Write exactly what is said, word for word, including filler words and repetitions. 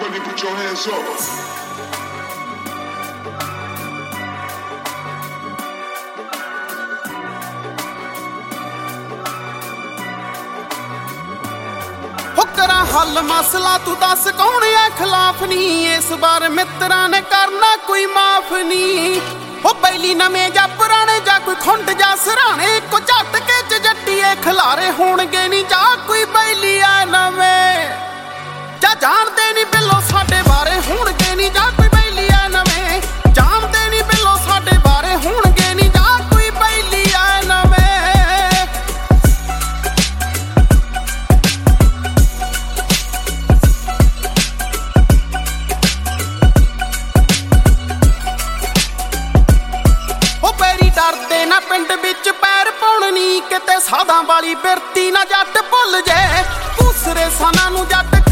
Everybody put your hands up. करा हल मसला तू दस कौन है खिलाफ नहीं इस बार मित्रा ने करना कोई माफ नहीं ओ पहली नवे जा पुराने जा कोई खुंड जा सराने को झटके च जट्टीए खिलारे होणगे नहीं जा कोई बैली आ नवे जा जानते नहीं बिलो साडे बारे होणगे नहीं जा कोई बैली आ नवे जानते नहीं बिलो साडे बारे होणगे नहीं जा कोई बैली आ नवे डरदे ना पिंड विच पैर पाउण नी किते साधां वाली बिरती ना जट भुल जे दूसरे साना नू जट